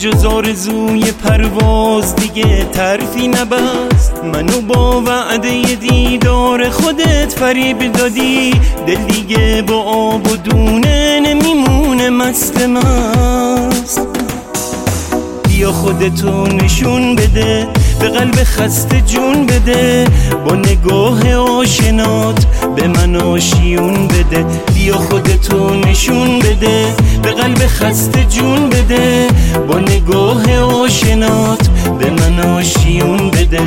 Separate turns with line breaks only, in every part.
جز آرزوی پرواز دیگه طرفی نبست. منو با وعده دیدار خودت فریب دادی، دل دیگه با آب و دونه نمیمونه مست مست. بیا خودتو نشون بده، به قلب خسته جون بده، با نگاه آشنات به من آشیون بده. بیا خودتو نشون بده، به قلب خسته جون بده، با نگاه آشنات به من آشیون بده.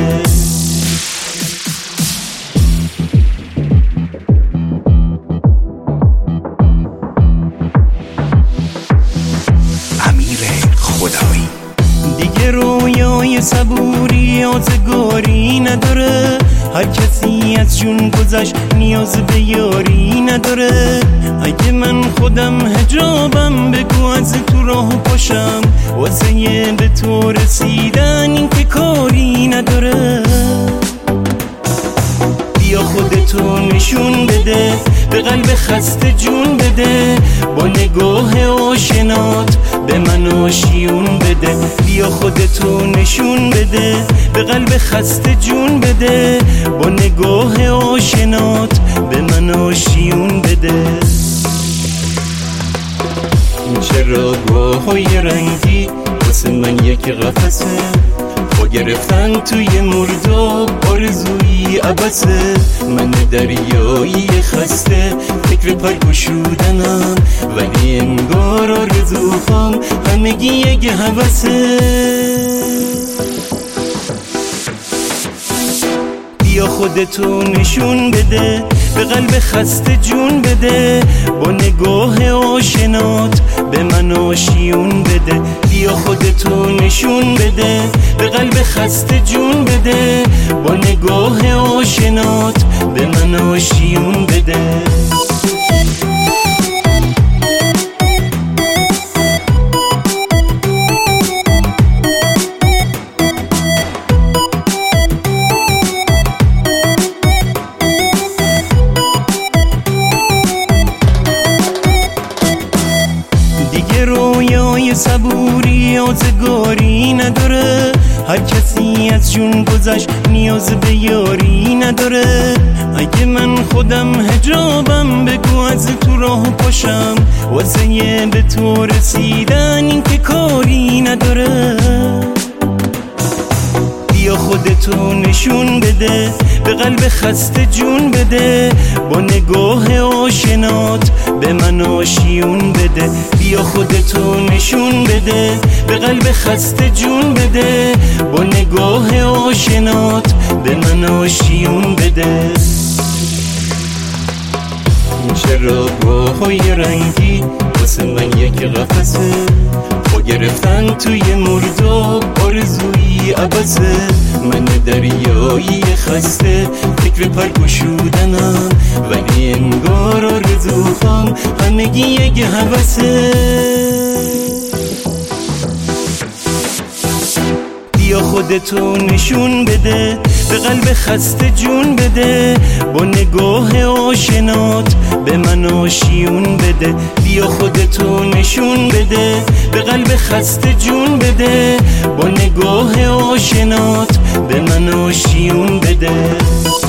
دیگه رویای صبوری یادگاری نداره، هر کسی از جون گذشت نیاز به یاری نداره. اگه من خودم حجابم بگو از تو راه پاشم، واسه به تو رسیدن این که کاری نداره. بیا خودتو نشون بده، به قلب خسته جون بده، با نگاه آشنات به من آشیون بده. بیا خودتو نشون بده، به قلب خسته جون بده، با نگاه آشنات به من آشیون بده. این چراگاه‌های رنگی واسه من یک قفسه، با گرفتن توی مرداب آرزویی عبسه. من دریایی خسته فکر پر گشودنم، ولی انگار آرزوهام همگی یک هوسه. بیا خودتو نشون بده، به قلب خسته جون بده، با نگاه آشنات به من آشیون بده. بیا خودتو نشون بده، به قلب خسته جون بده، با نگاه آشنات به من آشیون بده. رویای صبوری یادگاری نداره، هر کسی از جون گذشت نیاز به یاری نداره. اگه من خودم حجابم بگو از تو راه پاشم، واسه به تو رسیدن این که کاری نداره. بیا خودتو نشون بده، به قلب خسته جون بده، با نگاه آشنات به من آشیون بده. بیا خودتو نشون بده، به قلب خسته جون بده، با نگاه آشنات به من آشیون بده. این چراگاه‌های رنگی واسه من یک قفسه، با گرفتن توی مرداب آرزویی عبسه. من دریایی خسته فکر پر گشودنم، ولی انگار آرزوهام همگی یک هوسه. بیا خودتو نشون بده، به قلب خسته جون بده، با نگاه آشنات به من آشیون بده. بیا خودتو نشون بده، به قلب خسته جون بده، با نگاه آشنات به من آشیون بده.